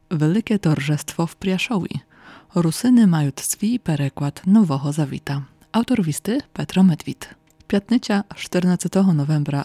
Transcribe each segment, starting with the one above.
Велике торжество в Пряшові. Русини мають свій переклад Нового Завіта. Автор вісти Петро Медвід. П'ятниця 14 novembra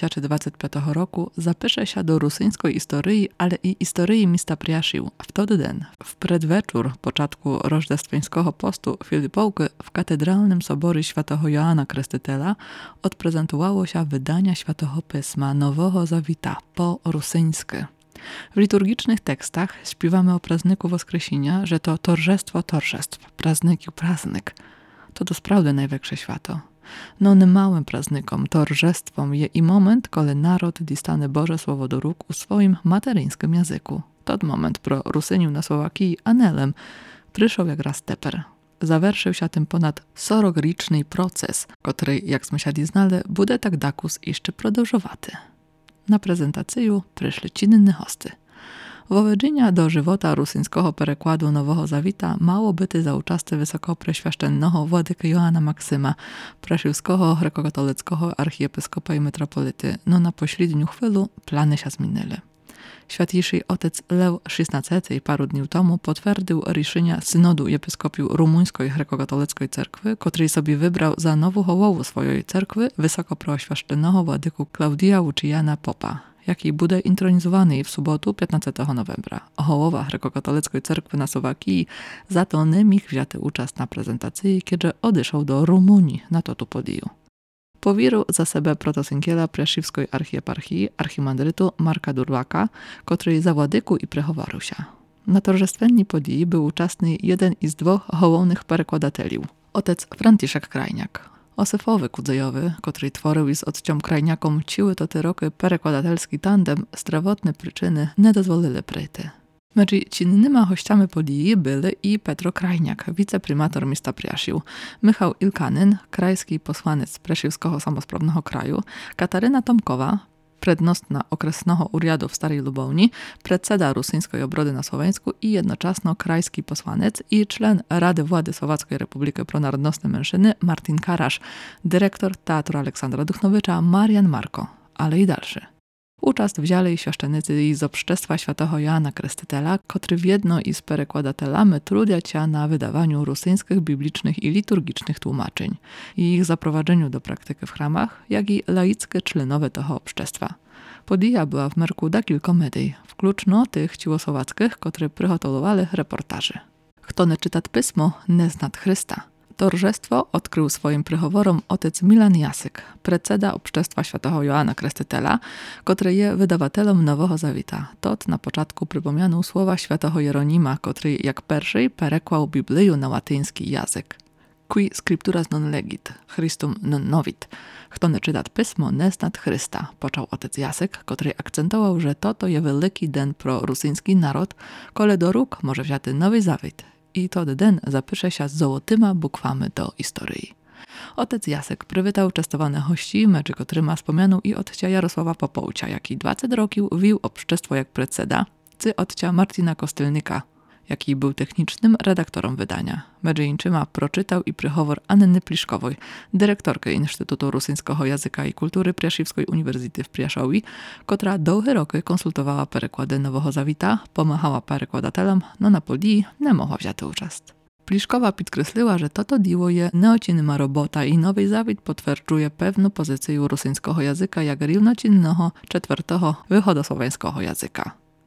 2025 roku zapisze się do rusyńskiej historii, ale i historii miasta Prjaszów. W ten dzień, w przedwieczór początku rożdestwańskiego postu Filipowki w katedralnym soborze świętego Joana Krstytela odprezentowało się wydanie Świętego Pisma Nowego Zawita po rusyńsku. W liturgicznych tekstach śpiewamy o prazniku Woskresenia, że to torzestwo torzestw, praznik. To dospravdy największe święto. No małym praznikom, torzestwom je i moment, kiedy naród dostanie Boże Słowo do róg u swoim materyńskim języku. Tot moment pro Rusyniu na Słowakii Anelem przyszedł jak raz teper. Zawerszył się tym ponad 40-roczny proces, który, jak sme się znali, bude tak dakus jeszcze продовжувати. Na prezentację przyszli czynne hosty. Wołedzenia do żywota rusyńskiego перекладу Nowego Zawita mało byty za uczasty wysokopreświaszczennego władyky Joana Maksyma, prasiłskiego grekokatolickiego archiepiskopa i metropolity, no na pośredniu chwilu plany się zmienili. Świętejszy ojciec Lew XVI paru dni temu potwierdził решenia synodu episkopiu rumuńskiej grekokatolickiej cerkwy, który sobie wybrał za nową hołową swojej cerkwy wysokopreświaszczennego władyku Klaudia Łuczijana Popa, jaki bude intronizowany w sobotu 15 novembra. Hołowa grekokatolickiej cerkwy na Słowakii za to nie mógł wziąć uczest na prezentacji, kiedy odeszł do Rumunii na to tu podiju. Powierzył za siebie protosynkiela Prjaszywskiej archieparchii archimandrytu Marka Durłaka, który za władyku i prechowarł się. Na torzestwenni podii był uczestny jeden z dwóch hołownych перекладателів, ojciec Franciszek Krajniak. Osyfowy kudzejowy, który tworzył z odciom krajniakom ciły to te roky перекладательski tandem, zdrowotne przyczyny nie dozwolili pryty. Między czynnymi hościami podii byli i Petro Krajniak, wiceprymator miasta Prjaszów, Michał Ilkanyn, krajski posłaniec Prjaszywskiego Samosprawnego Kraju, Kataryna Tomkowa, prednostna okresnego uriadu w Starej Lubowni, predseda rusyńskiej obrody na Słoweńsku i jednocześnie krajski posłaniec i czlen Rady Władzy Słowackiej Republiki Pronarodnostne Mężczyzny Martin Karasz, dyrektor Teatru Aleksandra Duchnowicza Marian Marko, ale i dalszy. Uczest wzięli świeszczenicy z obszczestwa świętego Joana Krstytela, który w jedno z перекладателami trudia się na wydawaniu rusyńskich biblicznych i liturgicznych tłumaczeń i ich zaprowadzeniu do praktyki w chramach, jak i laickie członowie tego obszczestwa. Podija była w merku da kilka medii, wkluczno tych ciłosłowackich, które przygotowywali reportaży. Kto nie czyta pismo, nie zna Chrysta. Torzestwo odkrył swoim prychoworom ojciec Milan Jasyk, predseda obszczestwa świętego Joana Krstytela, który jest wydawatelem Nowego Zawita. Tot na początku przypomniał słowa świętego Jeronima, który jak pierwszy perekłał Biblię na łatyński język. Qui scripturas non legit, Christum non novit. Kto nie czyta pismo, nie zna Chrysta, począł ojciec Jasyk, który akcentował, że to jest wielki den pro rusyński naród, kole do róg może wziąć Nowy Zawit. I to den zapisze się z złotyma bukwami do historii. Ojciec Jacek przywitał częstowane hości, między którymi wspomniano i ojca Jarosława Popołcia, jaki 20 roków wił obszczestwo jak predseda, czy ojca Martina Kostelnika, jaki był technicznym redaktorem wydania. Między innymi proczytał i prychowor Anny Pliszkowej, dyrektorkę Instytutu Rusyńskiego Języka i Kultury Prjaszywskiej Uniwersytety w Prjaszowi, która długie roky konsultowała переклади Nowego Zawita, pomachała перекладателям, no na podii nie mogła wziąć uczest. Pliszkowa podkreśliła, że to diło je neocinna robota i Nowy Zawit potwierdzuje pewną pozycję rusyńskiego języka jak równocinnego czwartego wychodosłowiańskiego języka.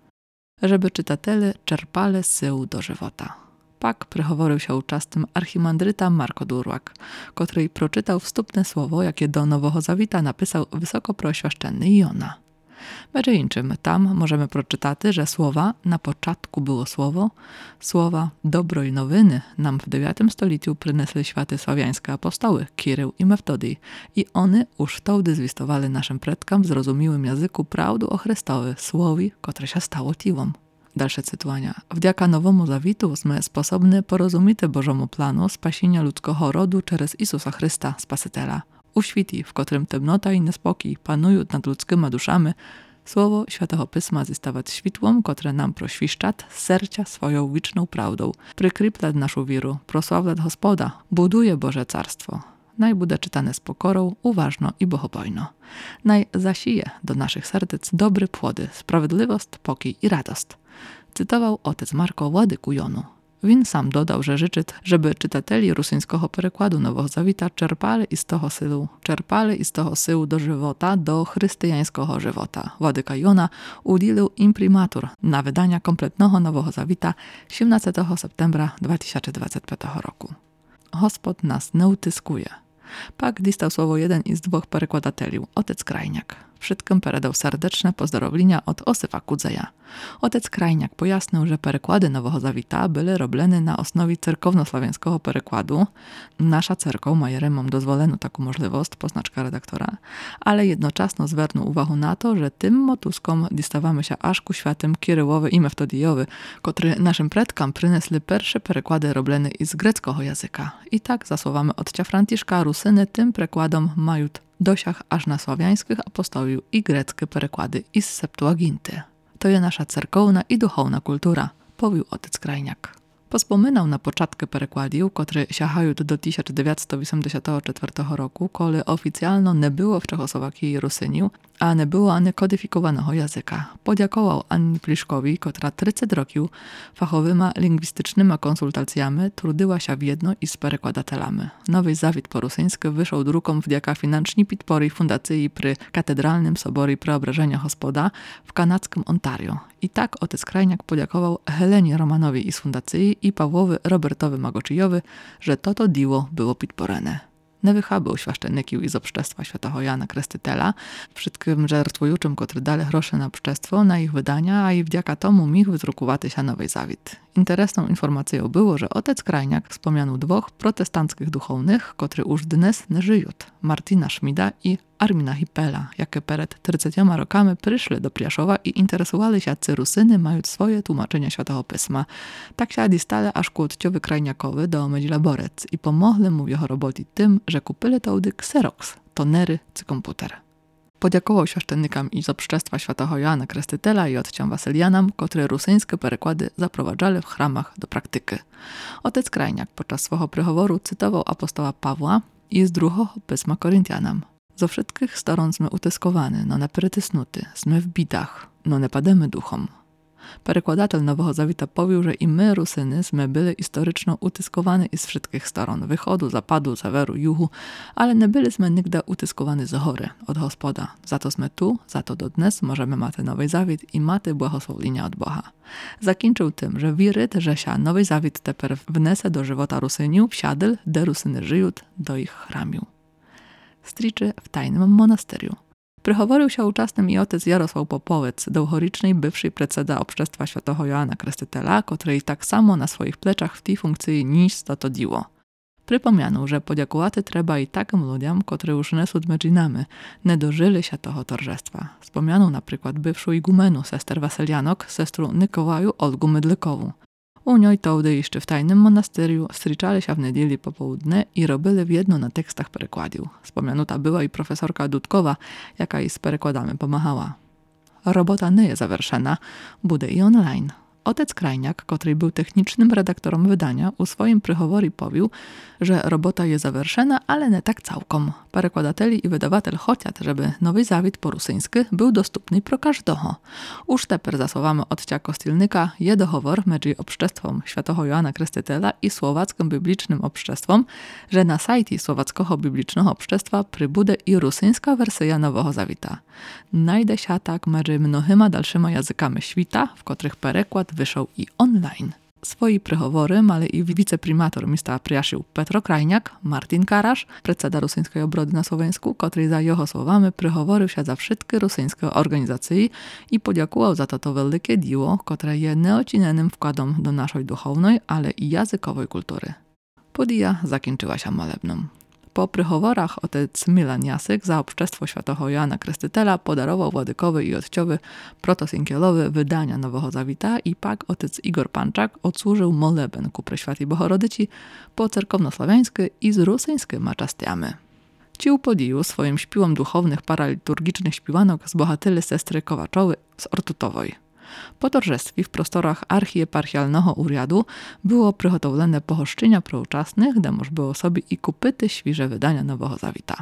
Żeby czytatele czerpali sił do żywota. Pak prychoworył się uczestym archimandryta Marko Durłak, który proczytał wstupne słowo, jakie do Nowego Zawita napisał wysokopreświaszczenny Jona. Między innymi tam możemy proczytać, że słowa na początku było słowa dobro i nowiny nam w IX stuleciu przynesli światy słowiańskie apostoły Kirył i Meftodij i one już wtedy zwistowali naszym predkom w zrozumiałym języku prawdu o Chrystowie, słowi, które się stało tiłom. Dalsze cytowania. Wdzięka Nowemu Zawitu sme sposobni porozumieć Bożemu planu spasienia ludzkiego rodu przez Jezusa Chrysta, Spasitela. U świti, w którym temnota i niespokój panują nad ludzkimi duszami, słowo Świętego Pisma zostawać światłem, które nam proświszczat z serca swoją wieczną prawdą, prykryplat naszą wierę, prosławlat Gospoda, buduje Boże Carstwo. Naj bude czytane z pokorą, uważno i bohobojno. Naj zasije do naszych serc dobre płody, sprawiedliwość, pokój i radość. cytował otec Marko Władyku Jonu. Він сам додав, że życzy, żeby czytateli rusyńskiego перекладу Nowego Zawita czerpali із того силу до żywota, do chrześcijańskiego żywota. Władyka Jona udzielił imprimatur na wydania kompletnego Nowego Zawita 17 septembra 2025 roku. Gospod nas nie utyskuje. Pak dostał słowo jeden із dwóch перекладателів, otec Krajniak. Wszystkim передав serdeczne pozdrowienia od Osyfa Kudzeja. Otec Krajniak pojasnił, że переклади Nowego Zawita były robione na osnowie cerkownosławiańskiego перекладу. Nasza cerkow ma Jeremom dozwoleną taką możliwość, poznaczka redaktora, ale jednocześnie zwrócił uwagę na to, że tym motuskom dostawamy się aż ku świętym Kiryłowy i Meftodijowy, którzy naszym predkom przynesli pierwsze переклади robione z greckiego języka. I tak, za słowami otca Franciszka, Rusyny tym przekładom mają dosiach aż na sławiańskich apostołów i greckie переклади із Septuaginty. To jest nasza cerkowna i duchowna kultura, powił otec Krajniak. Pospominał na początku перекладів, które sięgają do 1984 roku, kiedy oficjalnie nie było w Czechosłowakii Rusyniów, a nie było ani kodyfikowanego języka. Podziękował Annie Pliszkowi, która 30 roków fachowymi lingwistycznymi konsultacjami trudyła się w jedno i z перекладателями. Nowy Zawit po rusyńsku wyszedł drukom wdzięka financznej podpory fundacji przy Katedralnym Soborze Preobrażenia Gospoda w kanadskim Ontario. I tak otec Krajniak podziękował Helenie Romanowi z fundacji i Pawłowi Robertowi Magoczyjowi, że to dzieło było podporane. Nie wychabył świaszczenników i z obszczestwa świętego Jana Krestytela, wszystkim żertwujuczym, którzy dali grosze na obszczestwo, na ich wydania, a i wdzięka tomu mógł wydrukować się Nowy Zawit. Interesną informacją było, że otec Krajniak wspomniał dwóch protestanckich duchownych, którzy już dnes nie żyją, Martina Szmida i Armina Hipela, jakie przed 30 rokami przyszli do Priaszowa i interesowali się, czy Rusyny mają swoje tłumaczenia Świętego Pisma. Tak się dostali aż ku otciowi Krajniakowi do Medźlaborec i pomogli mu w jego robocie tym, że kupili taudy Xerox, tonery czy komputer. Podziękował świaszczennikom i z obszczestwa świętego Jana Krestytela i otcom Wasylianom, którzy rusyńskie переклади zaprowadzali w chramach do praktyki. Otec Krajniak podczas swego przychoworu cytował apostoła Pawła i z drugiego pisma Koryntianom. Zo wszystkich stron sme utyskowani, no nie przytysnuty, sme w bidach, no nie pademy duchom. Перекладатель Nowego Zawita powił, że i my, Rusyny, sme byli historycznie utyskowani z wszystkich stron, wychodu, zapadu, seweru, juhu, ale nie byliśmy nigdy utyskowani z góry, od Gospoda. Za to sme tu, za to do dnes możemy mać Nowy Zawit i mać błogosławienia od Boha. Zakończył tym, że wierzy, że się Nowy Zawit teper wnese do żywota Rusyniów, wsiadł, de Rusyny żyją, do ich chramiu. Striczy w tajnym monasteriu. Przychoworzył się uczestnym i otec Jarosław Popowiec, długowieczny bywszy predseda obszczestwa świętego Joana Krestytela, który tak samo na swoich pleczach w tej funkcji niż to dziło. Przypomniano, że podziękować trzeba i takim ludziom, którzy już nie są medżinami, nie dożyli się tego torzestwa. Wspomniano na przykład bywszą igumenu sester Wasylianok, sestru Nikołaju Olgu Mydlykową. U niej tołdy jeszcze w tajnym monasteriu stryczali się w niedzieli popołudnie i robili w jedno na tekstach перекладів. Wspomniana była i profesorka Dudkowa, jaka jej z перекладами pomagała. Robota nie jest zawerszona, bude i online. Otec Krajniak, który był technicznym redaktorem wydania, u swoim przychoworie powił, że robota jest zawerszona, ale nie tak całkom. Перекладателі i wydawatel chcą, żeby Nowy Zawit po rusyńsku był dostępny pro każdego. Już teper za słowami otcia Kostielnika je dochowor między obszczestwem świętego Joana Krestytela i słowackim biblicznym obszczestwem, że na sajcie słowackiego biblicznego obszczestwa przybude i rusyńska wersja Nowego Zawita. Najde się tak między mnohima dalszymi językami świata, w których переклад wyszedł i online. Swoje przychowory mali i wiceprimator miasta Priaszył Petro Krajniak, Martin Karasz, predseda rusyńskiej obrody na Słowensku, który za jego słowami przychoworył się za wszystkie rusyńskie organizacje i podziękował za to wielkie dzieło, które jest nieodcinionym wkładem do naszej duchownej, ale i językowej kultury. Podija zakończyła się molebną. Po przychoworach otec Milan Jasyk za obszczestwo świętego Joana Krestytela podarował Władykowi i otciowi Protosinkielowi wydania Nowego Zawita i pak otec Igor Panczak odsłużył moleben ku Preświatej Bohorodyci po cerkownosławiańsku i z rusyńskimi czastiami. Ci u podiju swoim śpiwom duchownych paraliturgicznych śpiwanok zbohatyli sestry Kowaczowy z Ortutowej. Po torzestwie w prostorach archieparchialnego uriadu było przygotowane pochoszczenia prouczasnych, gdzie można było sobie i kupyty świeże wydania Nowego Zawita.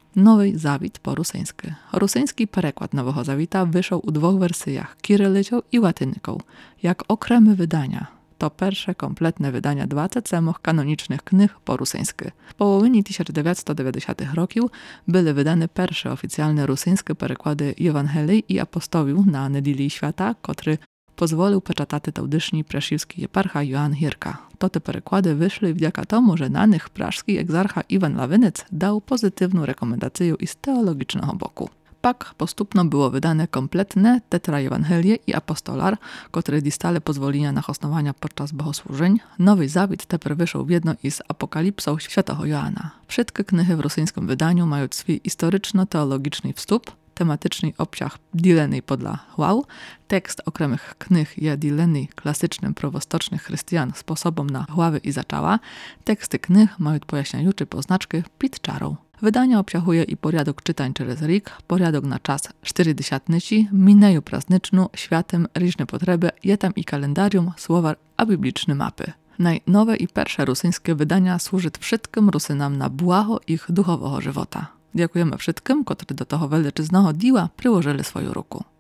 Новий Завіт по-русинськи. Русинський переклад Нового Завіта вийшов у двох версіях – кирилицю і латинику, як окреме видання. To pierwsze kompletne wydania 27 kanonicznych knih po-rusyńsky. W połowinie 1990 roków były wydane pierwsze oficjalne rusyńskie переклади Євангелій і апостолів на неділі świata, który pozwolił peczataty tałdyszni praszywski eparcha Joan Hirka. To te переклади wyszły wdzięki tomu, że na nich praszki egzarcha Iwan Lawinec dał pozytywną rekomendację i z teologicznego boku. Pak postupno było wydane kompletne Tetra Ewangelie i Apostolar, które dostały pozwolenia na hostowania podczas bogosłużeń. Nowy Zawit teper wyszł w jedno i z Apokalipsą Świętego Joana. Wszystkie knihy w rosyjskim wydaniu mają swój historyczno-teologiczny wstup, tematyczny obciach dzielony podla chwał, tekst okремих knih jest dzielony klasycznym prowostocznych chrześcijan sposobem na chławy i zaczała, teksty knih mają pojaśniajucze poznaczki pід czarą. Wydanie obciachuje i porядок czytań przez rik, porядок na czas 40, mineju praznycznu, światem, różne potrzeby, jetam i kalendarium, słowa a bibliczne mapy. Najnowe i pierwsze rusyńskie wydania służy wszystkim Rusynam na błaho ich duchowego żywota. Dziękujemy wszystkim, którzy do tego wielczyznego dzieła przyłożyli swoją ruku.